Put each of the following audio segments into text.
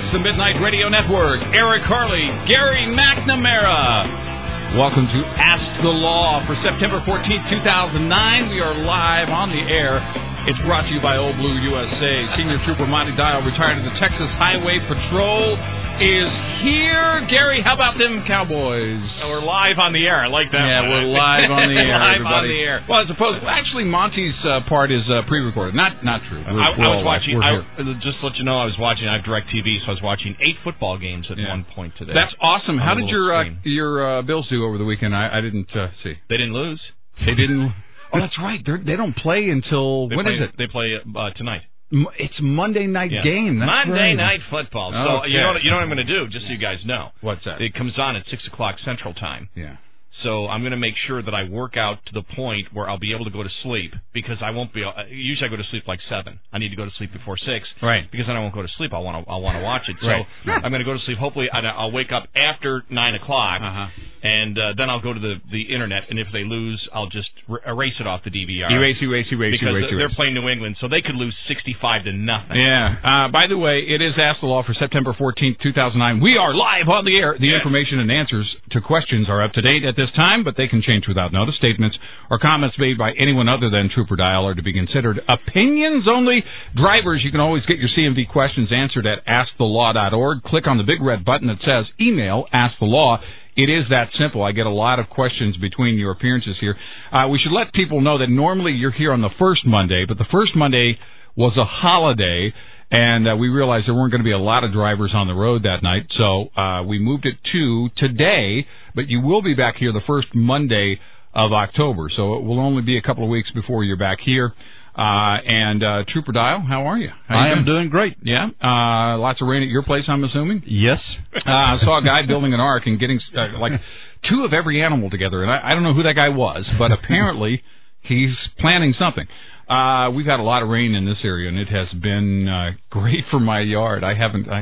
the Midnight Radio Network. Eric Harley, Gary McNamara. Welcome to Ask the Law for September 14th, 2009. We are live on the air. It's brought to you by Old Blue USA. Senior Trooper Monty Dial, retired to the Texas Highway Patrol, is here. Gary, how about them Cowboys? We're live on the air. I like that. Yeah, one. We're live on the air. Live everybody. on the air. Well, as opposed, actually, Monty's part is pre-recorded. Not true. I was watching. Just to let you know, I was watching. I have DirecTV, so I was watching 8 football games at one point today. That's awesome. How did your Bills do over the weekend? I didn't see. They didn't lose. They didn't. Oh, that's right. They don't play until when is it? They play tonight. It's Monday night game. That's Monday right. night football. So okay. you know what I'm going to do, just so you guys know. What's that? It comes on at 6 o'clock Central Time. Yeah. So I'm going to make sure that I work out to the point where I'll be able to go to sleep, because I won't be. Usually I go to sleep like 7. I need to go to sleep before 6. Right. Because then I won't go to sleep. I'll want to watch it. So right. I'm going to go to sleep. Hopefully I'll wake up after 9 o'clock, and then I'll go to the internet. And if they lose, I'll just erase it off the DVR. Erase. Because they're playing New England, so they could lose 65-0. Yeah. By the way, it is Ask the Law for September 14th, 2009. We are live on the air. The information and answers to questions are up to date at this time, but they can change without notice. Statements or comments made by anyone other than Trooper Dial are to be considered opinions only. Drivers, you can always get your CMV questions answered at AskTheLaw.org. Click on the big red button that says Email Ask the Law. It is that simple. I get a lot of questions between your appearances here. We should let people know that normally you're here on the first Monday, but the first Monday was a holiday, and we realized there weren't going to be a lot of drivers on the road that night, so we moved it to today, but you will be back here the first Monday of October, so it will only be a couple of weeks before you're back here. And Trooper Dial, how are you? I am doing great. Yeah? Lots of rain at your place, I'm assuming? Yes. I saw a guy building an ark and getting like 2 of every animal together, and I don't know who that guy was, but apparently he's planning something. We've had a lot of rain in this area, and it has been great for my yard. I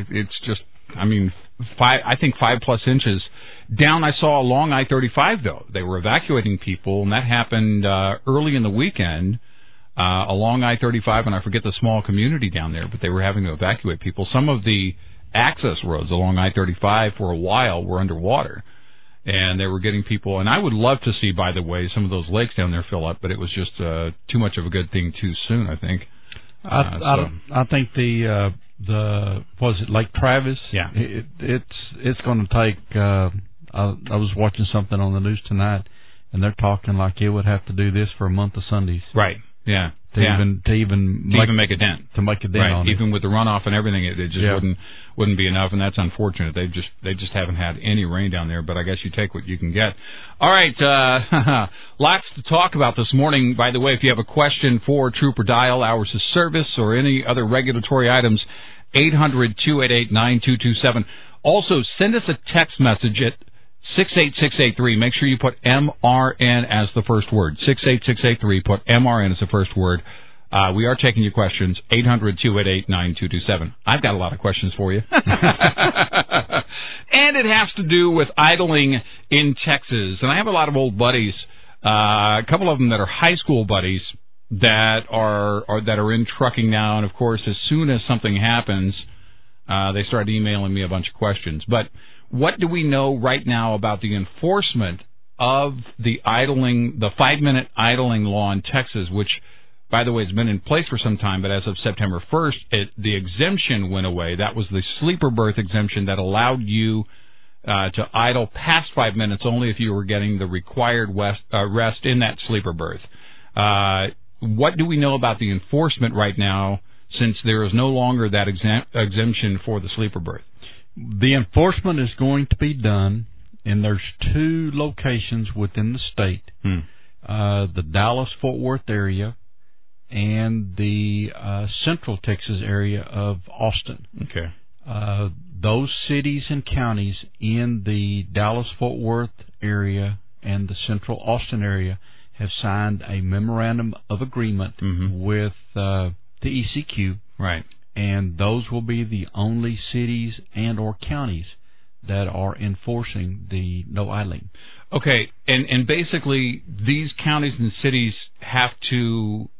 think 5+ inches. Down, I saw along I-35, though. They were evacuating people, and that happened early in the weekend along I-35, and I forget the small community down there, but they were having to evacuate people. Some of the access roads along I-35 for a while were underwater, and they were getting people. And I would love to see, by the way, some of those lakes down there fill up, but it was just too much of a good thing too soon, I think. I think the was it Lake Travis? Yeah. It's going to take. I was watching something on the news tonight, and they're talking like it would have to do this for a month of Sundays. Right. Yeah. To even make a dent. To make a dent on it. Even with the runoff and everything, it just wouldn't be enough, and that's unfortunate. They just haven't had any rain down there, but I guess you take what you can get. All right, lots to talk about this morning. By the way, if you have a question for Trooper Dial, hours of service, or any other regulatory items, 800-288-9227. Also, send us a text message at 68683. Make sure you put MRN as the first word. 68683. Put MRN as the first word. We are taking your questions. 800-288-9227. I've got a lot of questions for you. And it has to do with idling in Texas. And I have a lot of old buddies, a couple of them that are high school buddies that are in trucking now. And, of course, as soon as something happens, they start emailing me a bunch of questions. But what do we know right now about the enforcement of the 5-minute idling law in Texas, which, by the way, has been in place for some time, but as of September 1st, the exemption went away. That was the sleeper berth exemption that allowed you to idle past 5 minutes only if you were getting the required rest in that sleeper berth. What do we know about the enforcement right now, since there is no longer that exemption for the sleeper berth? The enforcement is going to be done, and there's 2 locations within the state, the Dallas-Fort Worth area and the Central Texas area of Austin. Okay. Those cities and counties in the Dallas-Fort Worth area and the Central Austin area have signed a memorandum of agreement with the ECQ. Right. And those will be the only cities and or counties that are enforcing the no idling. Okay, and basically these counties and cities have to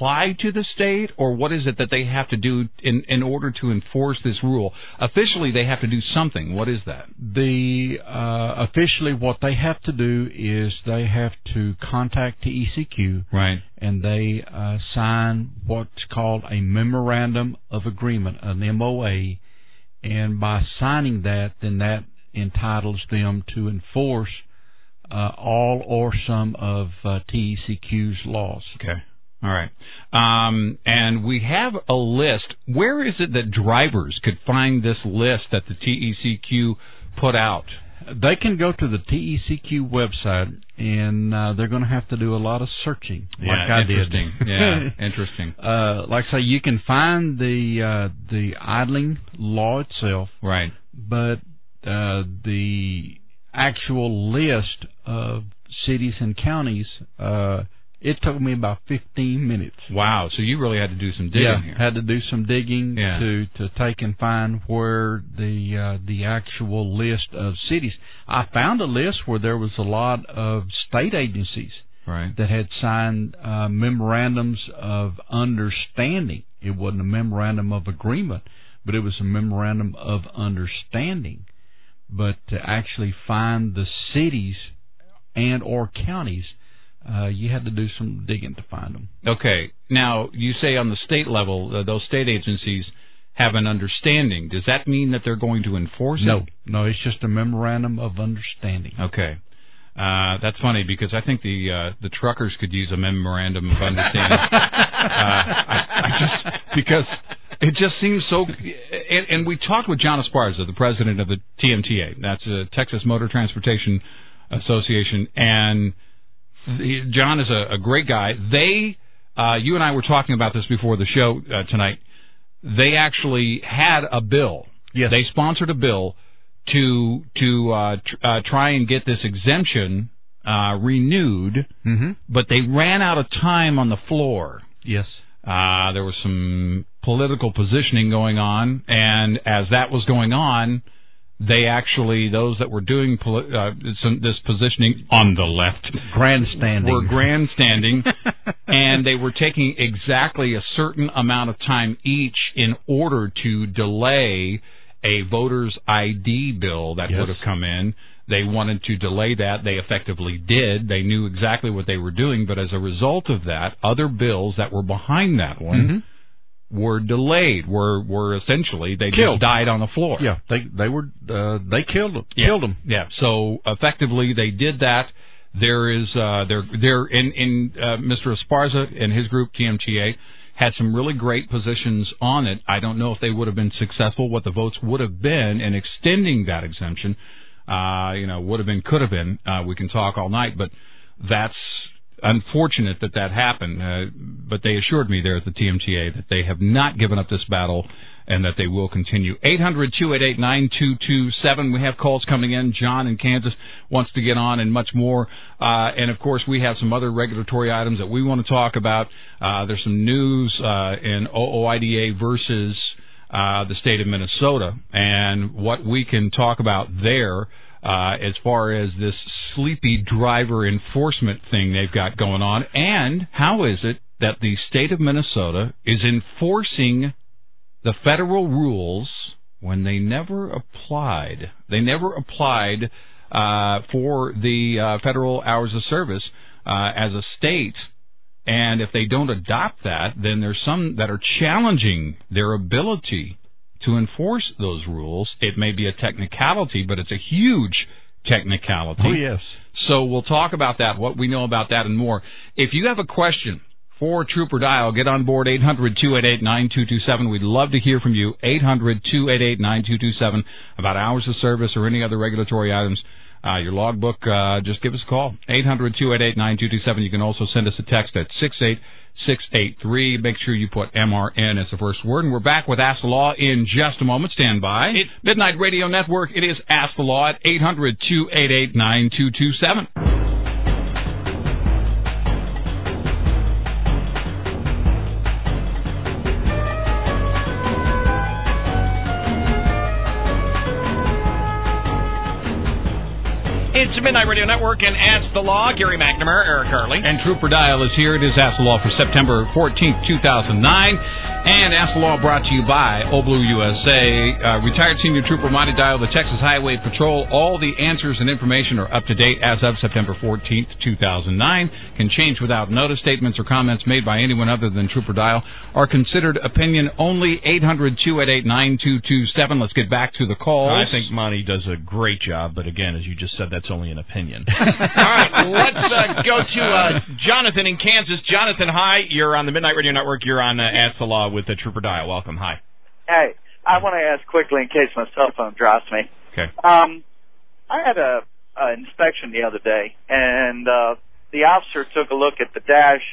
apply to the state, or what is it that they have to do in order to enforce this rule? Officially, they have to do something. What is that? Officially, what they have to do is they have to contact TECQ, right, and they sign what's called a memorandum of agreement, an MOA, and by signing that, then that entitles them to enforce all or some of TECQ's laws. Okay. All right. And we have a list. Where is it that drivers could find this list that the TECQ put out? They can go to the TECQ website, and they're going to have to do a lot of searching, like I did. Yeah, interesting. Like I say, you can find the idling law itself, right? But the actual list of cities and counties, it took me about 15 minutes. Wow, so you really had to do some digging here. Had to do some digging to take and find where the actual list of cities. I found a list where there was a lot of state agencies that had signed memorandums of understanding. It wasn't a memorandum of agreement, but it was a memorandum of understanding. But to actually find the cities and or counties, you had to do some digging to find them. Okay. Now, you say on the state level, those state agencies have an understanding. Does that mean that they're going to enforce it? No, it's just a memorandum of understanding. Okay. That's funny because I think the truckers could use a memorandum of understanding. Because it just seems so. And we talked with John Esparza, the president of the TMTA. That's the Texas Motor Transportation Association, and John is a great guy. You and I were talking about this before the show tonight. They actually had a bill. Yes. They sponsored a bill to try and get this exemption renewed, but they ran out of time on the floor. Yes. There was some political positioning going on, and as that was going on, they actually, those that were doing this positioning on the left, were grandstanding, and they were taking exactly a certain amount of time each in order to delay a voter's ID bill that would have come in. They wanted to delay that. They effectively did. They knew exactly what they were doing, but as a result of that, other bills that were behind that one were delayed, were essentially, they just died on the floor. Yeah, they killed them. Yeah, so effectively they did that. There is Mr. Esparza and his group TMTA had some really great positions on it. I don't know if they would have been successful, what the votes would have been in extending that exemption. Would have been, could have been. We can talk all night, but that's unfortunate that happened. But they assured me there at the TMTA that they have not given up this battle and that they will continue. 800-288-9227. We have calls coming in. John in Kansas wants to get on and much more. And, of course, we have some other regulatory items that we want to talk about. There's some news in OOIDA versus the state of Minnesota and what we can talk about there as far as this sleepy driver enforcement thing they've got going on, and how is it that the state of Minnesota is enforcing the federal rules when they never applied. They never applied for the federal hours of service as a state. And if they don't adopt that, then there's some that are challenging their ability to enforce those rules. It may be a technicality, but it's a huge technicality. Oh, yes. So we'll talk about that, what we know about that and more. If you have a question for Trooper Dial, get on board 800-288-9227. We'd love to hear from you, 800-288-9227, about hours of service or any other regulatory items. Your logbook, just give us a call, 800-288-9227. You can also send us a text at 68683. Make sure you put MRN as the first word. And we're back with Ask the Law in just a moment. Stand by. Midnight Radio Network, it is Ask the Law at 800-288-9227. It's Midnight Radio Network and Ask the Law. Gary McNamara, Eric Harley. And Trooper Dial is here. It is Ask the Law for September 14th, 2009. And Ask the Law brought to you by Old Blue USA. Retired Senior Trooper Monty Dial, the Texas Highway Patrol. All the answers and information are up to date as of September 14th, 2009. Can change without notice. Statements or comments made by anyone other than Trooper Dial are considered opinion only. 800-288-9227. Let's get back to the calls. I think Monty does a great job, but again, as you just said, that's only an opinion. All right, let's go to Jonathan in Kansas. Jonathan, hi. You're on the Midnight Radio Network. You're on Ask the Law with the Trooper Dial. Welcome. Hi. Hey, I want to ask quickly in case my cell phone drops me. Okay. I had a inspection the other day, and the officer took a look at the dash,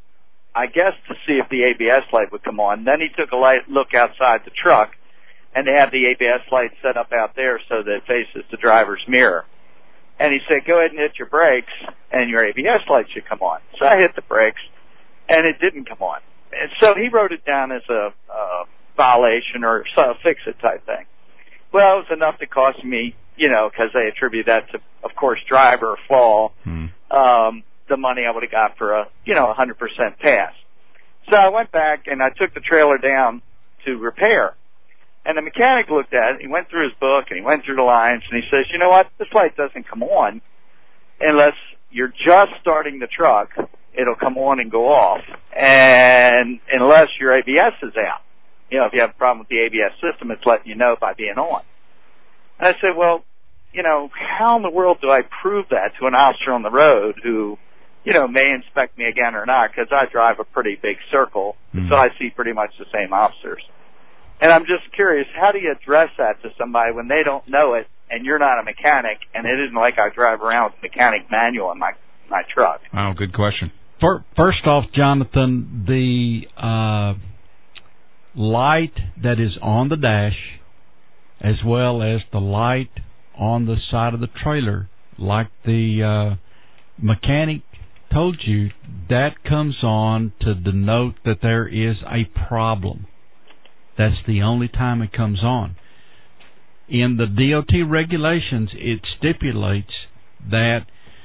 I guess to see if the ABS light would come on. Then he took a look outside the truck, and they have the ABS light set up out there so that it faces the driver's mirror. And he said, go ahead and hit your brakes, and your ABS light should come on. So I hit the brakes, and it didn't come on. And so he wrote it down as a violation or fix-it type thing. Well, it was enough to cost me, because they attribute that to, of course, driver fault, the money I would have got for a 100% pass. So I went back, and I took the trailer down to repair. And the mechanic looked at it, he went through his book, and he went through the lines, and he says, you know what, this light doesn't come on unless you're just starting the truck. It'll come on and go off, and unless your ABS is out. If you have a problem with the ABS system, it's letting you know by being on. And I said, well, how in the world do I prove that to an officer on the road who, may inspect me again or not, because I drive a pretty big circle, so I see pretty much the same officers. And I'm just curious, how do you address that to somebody when they don't know it, and you're not a mechanic, and it isn't like I drive around with a mechanic manual in my truck? Wow, good question. First off, Jonathan, the light that is on the dash, as well as the light on the side of the trailer, like the mechanic told you, that comes on to denote that there is a problem. That's the only time it comes on. In the DOT regulations, it stipulates that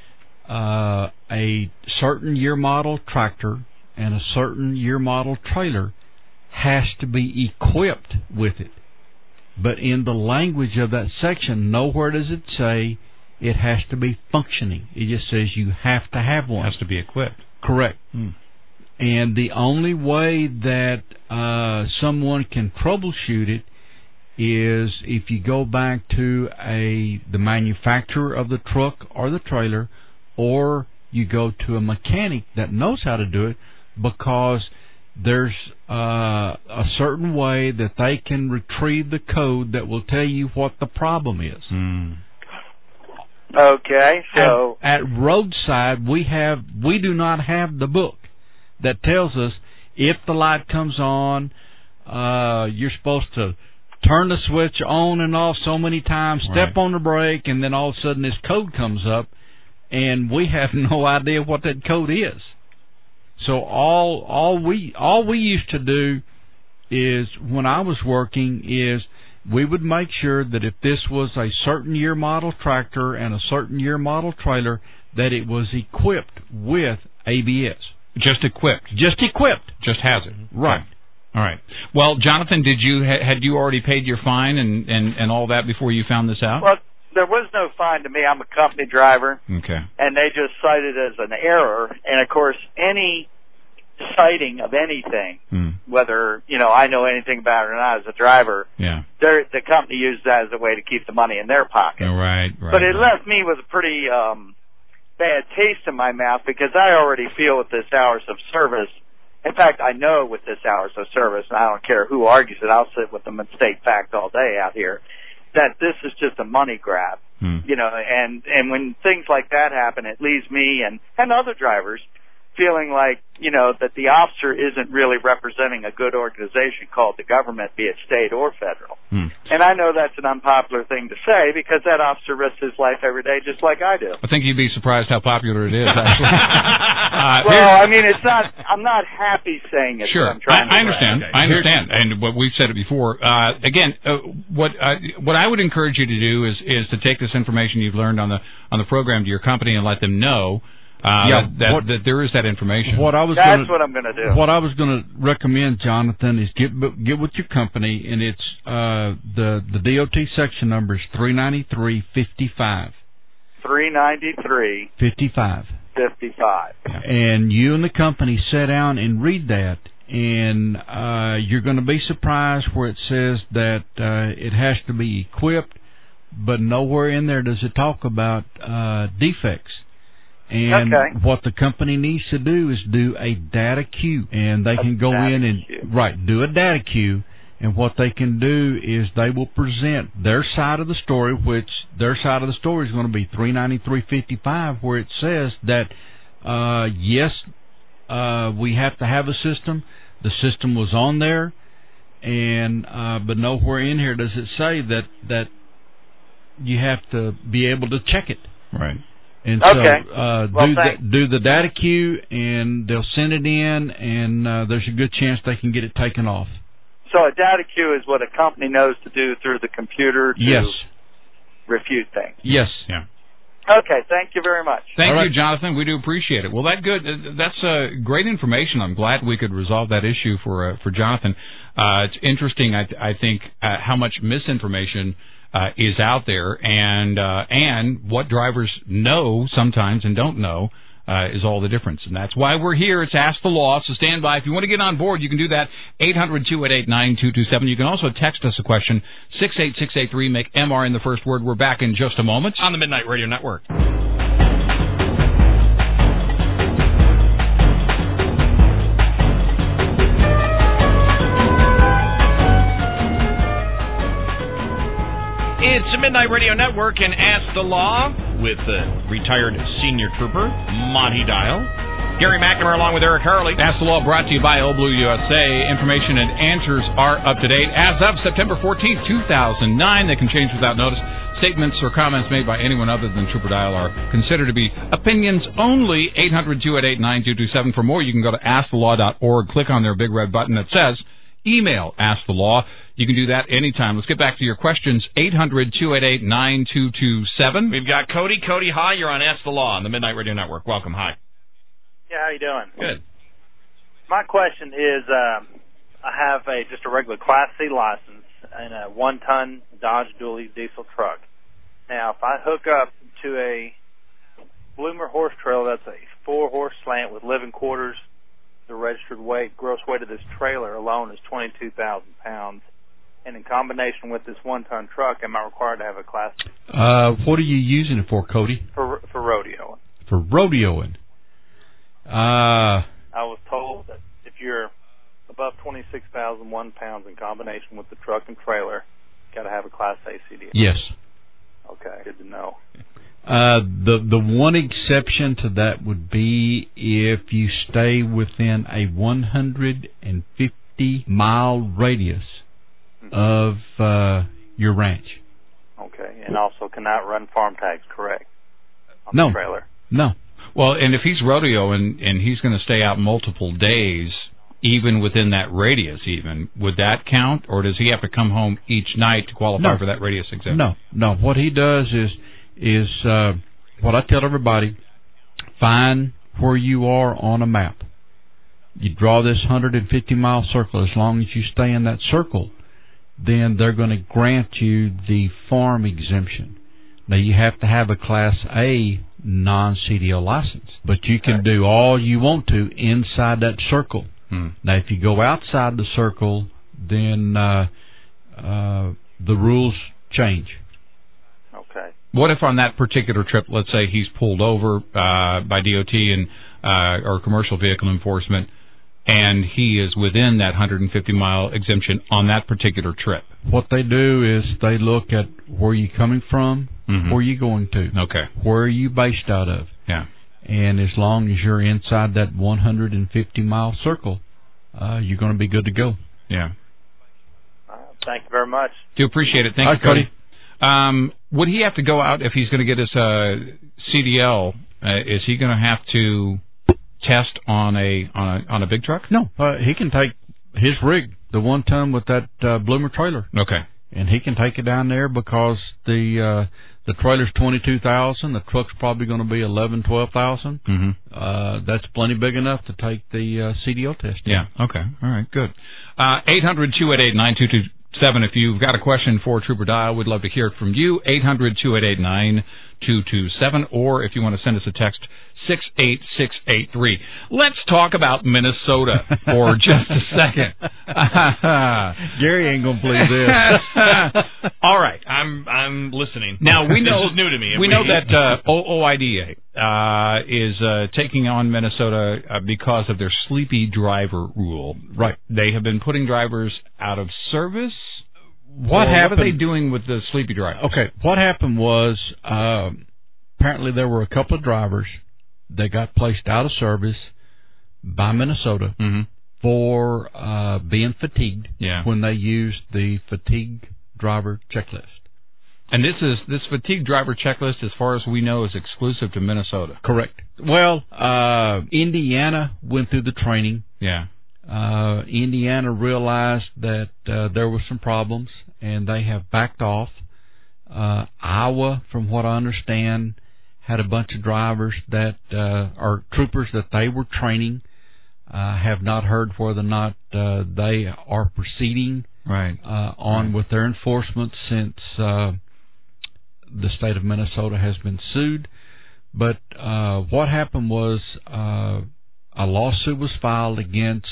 a certain year model tractor and a certain year model trailer has to be equipped with it. But in the language of that section, nowhere does it say it has to be functioning. It just says you have to have one. It has to be equipped. Correct. And the only way that someone can troubleshoot it is if you go back to the manufacturer of the truck or the trailer, or you go to a mechanic that knows how to do it, because there's a certain way that they can retrieve the code that will tell you what the problem is. Okay, so at roadside we do not have the book that tells us if the light comes on, you're supposed to turn the switch on and off so many times, step on the brake, and then all of a sudden this code comes up, and we have no idea what that code is. So all we used to do is, when I was working, is we would make sure that if this was a certain year model tractor and a certain year model trailer, that it was equipped with ABS. Just equipped. Just equipped. Just has it. Right. Okay. All right. Well, Jonathan, had you already paid your fine and all that before you found this out? Well, there was no fine to me. I'm a company driver. Okay. And they just cited it as an error. And, of course, any citing of anything, whether, I know anything about it or not as a driver, the company used that as a way to keep the money in their pocket. Right. But it left me with a pretty bad taste in my mouth, because I already feel with this hours of service, in fact, I know with this hours of service, and I don't care who argues it, I'll sit with them and state fact all day out here, that this is just a money grab. And when things like that happen, it leaves me and other drivers feeling like, that the officer isn't really representing a good organization called the government, be it state or federal. And I know that's an unpopular thing to say because that officer risks his life every day just like I do. I think you'd be surprised how popular it is, actually. It's not, I'm not happy saying it. Sure. I understand. Okay. I understand. And we've said it before. What I would encourage you to do is to take this information you've learned on the program to your company and let them know that there is that information. That's what I'm going to do. What I was going to recommend, Jonathan, is get with your company, and it's the DOT section number is 39355. 39355. And you and the company sit down and read that, and you're going to be surprised where it says that it has to be equipped, but nowhere in there does it talk about defects. And what the company needs to do is do a data queue, and they can go in and do a data queue. And what they can do is they will present their side of the story, which their side of the story is going to be 39355, where it says that yes, we have to have a system. The system was on there, and but nowhere in here does it say that you have to be able to check it. Right. And so do the data queue, and they'll send it in, and there's a good chance they can get it taken off. So a data queue is what a company knows to do through the computer to refute things. Yes. Yeah. Okay, thank you very much. Thank you, Jonathan. We do appreciate it. Well, that's great information. I'm glad we could resolve that issue for Jonathan. It's interesting, I think, how much misinformation is out there, and what drivers know sometimes and don't know is all the difference. And that's why we're here. It's Ask the Law, so stand by. If you want to get on board, you can do that, 800-288-9227. You can also text us a question, 68683, make MR in the first word. We're back in just a moment on the Midnight Radio Network. It's the Midnight Radio Network and Ask the Law with retired senior trooper Monty Dial. Gary McNamara along with Eric Harley. Ask the Law brought to you by Old Blue USA. Information and answers are up to date. As of September 14th, 2009, they can change without notice. Statements or comments made by anyone other than Trooper Dial are considered to be opinions only. 800-288-9227. For more, you can go to AskTheLaw.org. Click on their big red button that says Email Ask the Law. You can do that anytime. Let's get back to your questions. 800-288-9227. We've got Cody. Cody, hi. You're on Ask the Law on the Midnight Radio Network. Welcome. Hi. Yeah, how you doing? Good. My question is, I have just a regular Class C license and a 1-ton Dodge Dually diesel truck. Now, if I hook up to a Bloomer horse trailer, that's a 4-horse slant with living quarters, the registered weight, gross weight of this trailer alone is 22,000 pounds. And in combination with this 1-ton truck, am I required to have a Class C? What are you using it for, Cody? For rodeoing. For rodeoing. I was told that if you're above 26,001 pounds in combination with the truck and trailer, you got to have a Class A CDL. Yes. Okay, good to know. The one exception to that would be if you stay within a 150-mile radius of your ranch. Okay, and also cannot run farm tags, correct? On No. the trailer. No. Well, and if he's rodeoing and he's going to stay out multiple days, even within that radius, would that count, or does he have to come home each night to qualify for that radius exemption? No. What he does is what I tell everybody: find where you are on a map. You draw this 150-mile circle. As long as you stay in that circle, then they're going to grant you the farm exemption. Now, you have to have a Class A non-CDL license, but you can do all you want to inside that circle. Now, if you go outside the circle, then the rules change. Okay. What if on that particular trip, let's say he's pulled over by DOT and or commercial vehicle enforcement, and he is within that 150-mile exemption on that particular trip? What they do is they look at where you're coming from, where you're going to, okay, where are you based out of, And as long as you're inside that 150-mile circle, you're going to be good to go. Yeah. Thank you very much. Do appreciate it. Thank you, Cody. Would he have to go out if he's going to get his CDL? Is he going to have to test on a big truck? No, he can take his rig, the 1-ton with that Bloomer trailer. Okay. And he can take it down there because the trailer's 22,000. The truck's probably going to be 11,000-12,000. Mm-hmm. That's plenty big enough to take the CDL test. Yeah. Okay. All right. Good. 800-288-9227. If you've got a question for Trooper Dial, we'd love to hear it from you. 800-288-9227. Or if you want to send us a text, 68683. Let's talk about Minnesota for just a second. Gary ain't gonna believe this. All right, I'm listening. Now we know this is new to me. We know that OOIDA is taking on Minnesota because of their sleepy driver rule. Right. They have been putting drivers out of service. What happened? What are they doing with the sleepy drivers? Okay, what happened was apparently there were a couple of drivers that got placed out of service by Minnesota for being fatigued when they used the fatigue driver checklist. And this fatigue driver checklist, as far as we know, is exclusive to Minnesota. Correct. Well, Indiana went through the training. Yeah. Indiana realized that there were some problems, and they have backed off. Iowa, from what I understand, had a bunch of drivers that are troopers that they were training. Have not heard whether or not they are proceeding on with their enforcement since the state of Minnesota has been sued. But what happened was a lawsuit was filed against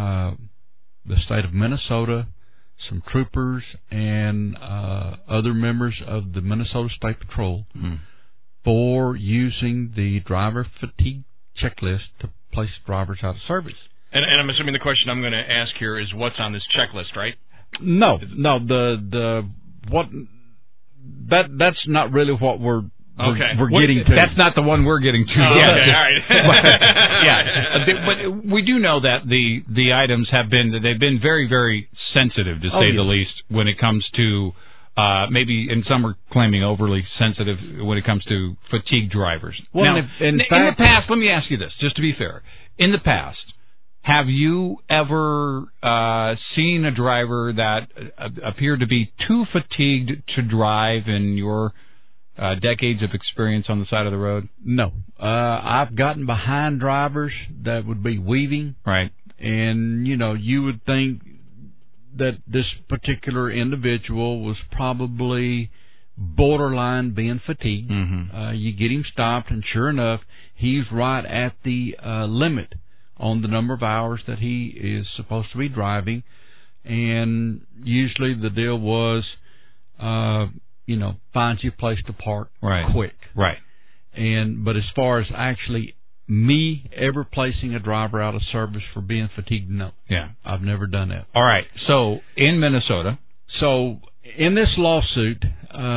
the state of Minnesota, some troopers, and other members of the Minnesota State Patrol for using the driver fatigue checklist to place drivers out of service. And I'm assuming the question I'm going to ask here is what's on this checklist, right? No. That's not really what we're getting to. That's not the one we're getting to. Oh, yet. okay, all right. But we do know that the items they've been very, very sensitive, to say the least, when it comes to maybe, and some are claiming overly sensitive when it comes to fatigue drivers. Well, now, in the past, let me ask you this, just to be fair. In the past, have you ever seen a driver that appeared to be too fatigued to drive in your decades of experience on the side of the road? No. I've gotten behind drivers that would be weaving. Right. And, you would think that this particular individual was probably borderline being fatigued. You get him stopped, and sure enough, he's right at the limit on the number of hours that he is supposed to be driving. And usually the deal was, find you a place to park quick. Right. But as far as actually me ever placing a driver out of service for being fatigued, no. Yeah. I've never done that. All right. So in Minnesota. So in this lawsuit,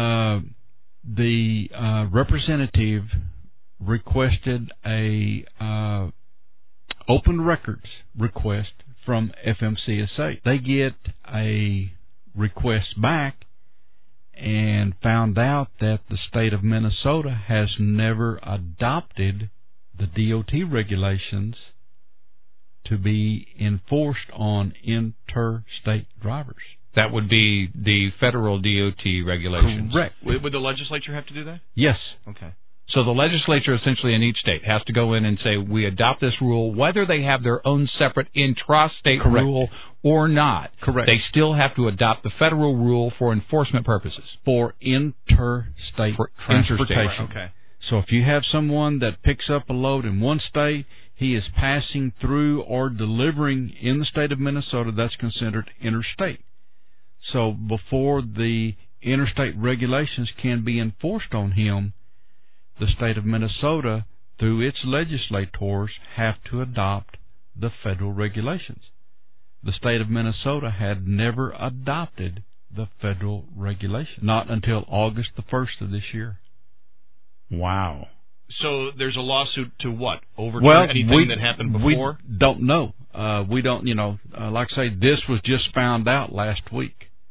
the representative requested a open records request from FMCSA. They get a request back and found out that the state of Minnesota has never adopted the DOT regulations to be enforced on interstate drivers. That would be the federal DOT regulations. Correct. Would the legislature have to do that? Yes. Okay. So the legislature essentially in each state has to go in and say, we adopt this rule, whether they have their own separate intrastate rule or not. Correct. They still have to adopt the federal rule for enforcement purposes. For interstate transportation. Right, okay. So if you have someone that picks up a load in one state, he is passing through or delivering in the state of Minnesota, that's considered interstate. So before the interstate regulations can be enforced on him, the state of Minnesota, through its legislators, have to adopt the federal regulations. The state of Minnesota had never adopted the federal regulation, not until August the 1st of this year. Wow. So there's a lawsuit to what? Overturn anything that happened before? We don't know. We don't, like I say, this was just found out last week.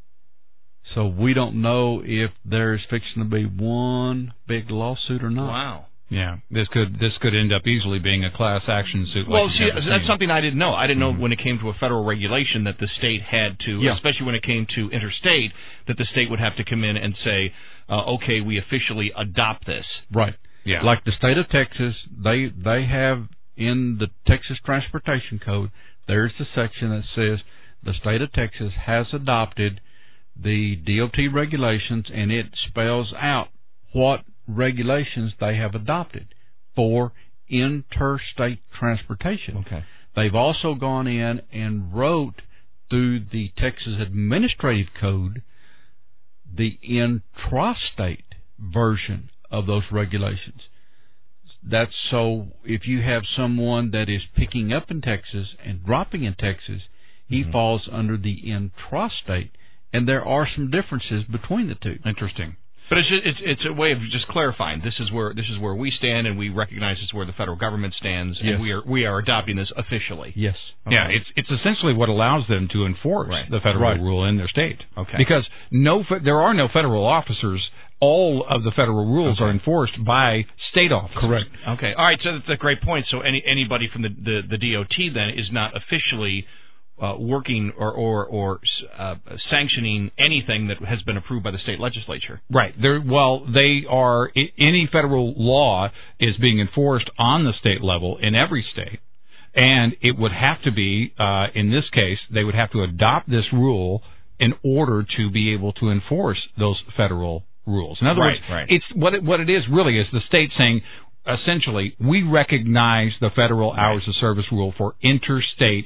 So we don't know if there's fixing to be one big lawsuit or not. Wow. Yeah, this could end up easily being a class action suit. Well, see, that's something I didn't know. I didn't know when it came to a federal regulation that the state had to, especially when it came to interstate, that the state would have to come in and say, okay, we officially adopt this. Right. Yeah. Like the state of Texas, they have in the Texas Transportation Code, there's the section that says the state of Texas has adopted the DOT regulations, and it spells out what regulations they have adopted for interstate transportation. Okay. They've also gone in and wrote through the Texas Administrative Code the intrastate version of those regulations. That's so if you have someone that is picking up in Texas and dropping in Texas, he falls under the intrastate, and there are some differences between the two. Interesting. But it's a way of just clarifying. This is where we stand, and we recognize this is where the federal government stands, and we are adopting this officially. Yes. Okay. Yeah, it's essentially what allows them to enforce the federal rule in their state. Okay. Because there are no federal officers. All of the federal rules are enforced by state officers. Correct. Okay. All right. So that's a great point. So anybody from the DOT then is not officially working or sanctioning anything that has been approved by the state legislature. Right. They are. Any federal law is being enforced on the state level in every state, and it would have to be, in this case, they would have to adopt this rule in order to be able to enforce those federal rules. In other words, it's what it is really is the state saying, essentially, we recognize the federal hours of service rule for interstate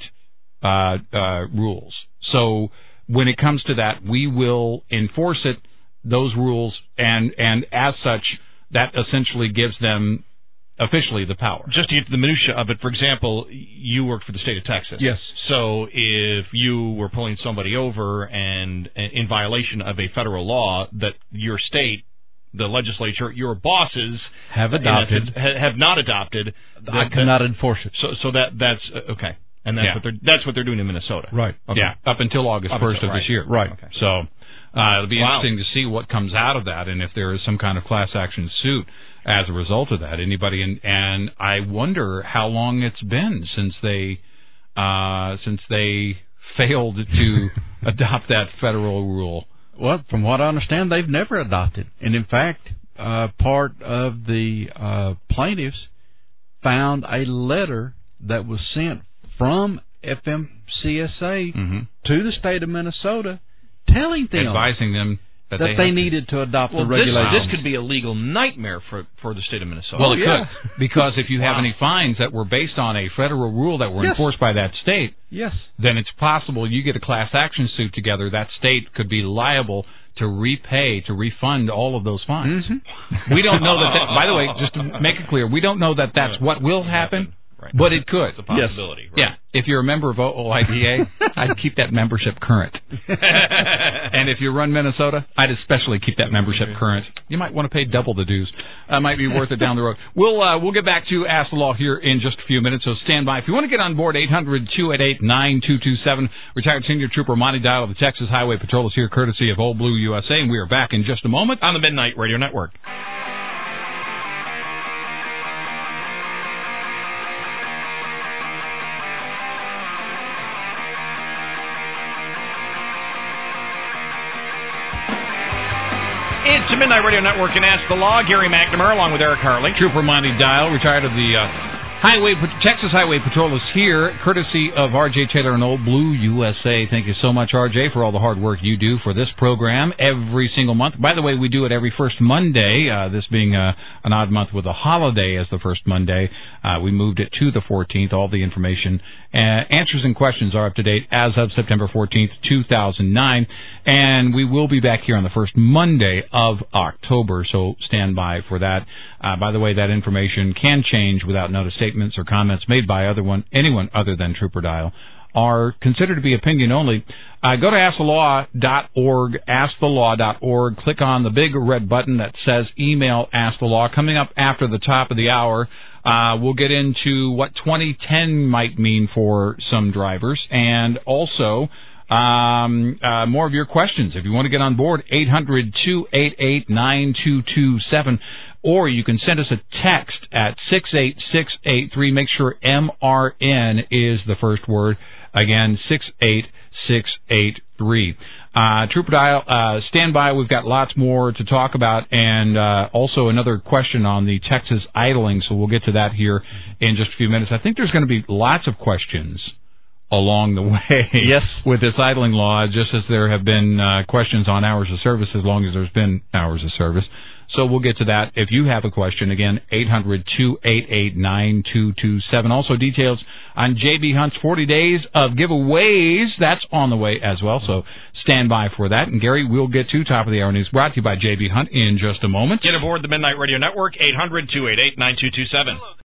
rules. So when it comes to that, we will enforce it, those rules, and as such, that essentially gives them officially the power. Just to get to the minutia of it, for example, you work for the state of Texas. Yes. So if you were pulling somebody over and in violation of a federal law that your state, the legislature, your bosses have adopted, have not adopted, I cannot enforce it. So that's okay. And that's what they're doing in Minnesota. Right. Okay. Yeah. Up until August 1st of this year. Right. Okay. So it'll be interesting to see what comes out of that, and if there is some kind of class action suit as a result of that. And I wonder how long it's been since they failed to adopt that federal rule. Well, from what I understand, they've never adopted. And in fact, part of the plaintiffs found a letter that was sent from FMCSA to the state of Minnesota telling them, advising them that they needed to adopt the regulations. This could be a legal nightmare for the state of Minnesota. Well, it could, because if you have any fines that were based on a federal rule that were enforced by that state, then it's possible you get a class action suit together, that state could be liable to refund all of those fines. We don't know that, by the way, just to make it clear, we don't know that that's what will happen. Right. But it could. It's a possibility. Yes. Right? Yeah. If you're a member of OIDA, I'd keep that membership current. And if you run Minnesota, I'd especially keep that membership current. You might want to pay double the dues. Might be worth it down the road. We'll get back to Ask the Law here in just a few minutes, so stand by. If you want to get on board, 800-288-9227. Retired Senior Trooper Monty Dial of the Texas Highway Patrol is here, courtesy of Old Blue USA, and we are back in just a moment on the Midnight Radio Network. It's the Midnight Radio Network and Ask the Law. Gary McNamara along with Eric Harley. Trooper Monty Dial, retired of the Texas Highway Patrol, is here, courtesy of R.J. Taylor and Old Blue USA. Thank you so much, R.J., for all the hard work you do for this program every single month. By the way, we do it every first Monday, this being an odd month with a holiday as the first Monday. We moved it to the 14th. All the information, answers and questions are up to date as of September 14th, 2009. And we will be back here on the first Monday of October, so stand by for that. By the way, that information can change without notice. Statements or comments made by anyone other than Trooper Dial are considered to be opinion only. Go to AskTheLaw.org, AskTheLaw.org. Click on the big red button that says Email Ask the Law. Coming up after the top of the hour, we'll get into what 2010 might mean for some drivers, and also more of your questions. If you want to get on board, 800-288-9227, or you can send us a text at 68683. Make sure MRN is the first word. Again, 68683. Trooper Dial, stand by. We've got lots more to talk about, and also another question on the Texas idling, so we'll get to that here in just a few minutes. I think there's going to be lots of questions along the way with this idling law, just as there have been questions on hours of service as long as there's been hours of service. So we'll get to that. If you have a question, again, 800-288-9227. Also details on J.B. Hunt's 40 days of giveaways. That's on the way as well, so stand by for that. And, Gary, we'll get to Top of the Hour News, brought to you by J.B. Hunt in just a moment. Get aboard the Midnight Radio Network, 800-288-9227.